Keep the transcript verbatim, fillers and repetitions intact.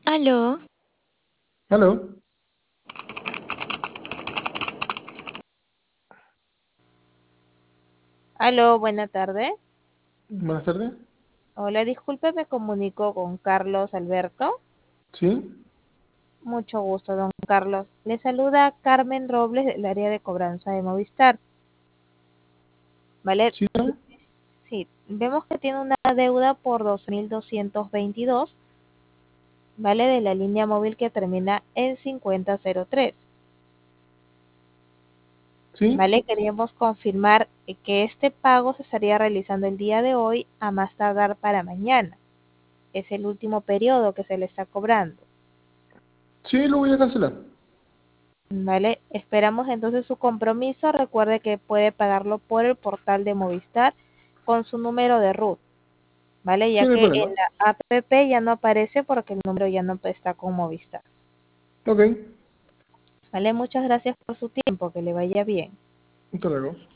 Aló, Aló, Aló, buena tarde. buenas tardes. Hola, disculpe, me comunico con Carlos Alberto. ¿Sí? Mucho gusto, don Carlos. Le saluda Carmen Robles del área de cobranza de Movistar. ¿Vale? ¿Sí? ¿No? Sí, vemos que tiene una deuda por dos mil doscientos veintidós, ¿vale? De la línea móvil que termina en cincuenta cero tres. ¿Sí? ¿Vale? Queríamos confirmar eh, que este pago se estaría realizando el día de hoy a más tardar para mañana. Es el último periodo que se le está cobrando. Sí, lo voy a cancelar. Vale, esperamos entonces su compromiso. Recuerde que puede pagarlo por el portal de Movistar con su número de RUT, ¿vale? Sí, Ya no hay que en problema. la app ya no aparece porque el número ya no está con Movistar. Ok, ¿Vale? Muchas gracias por su tiempo, que le vaya bien. hasta luego.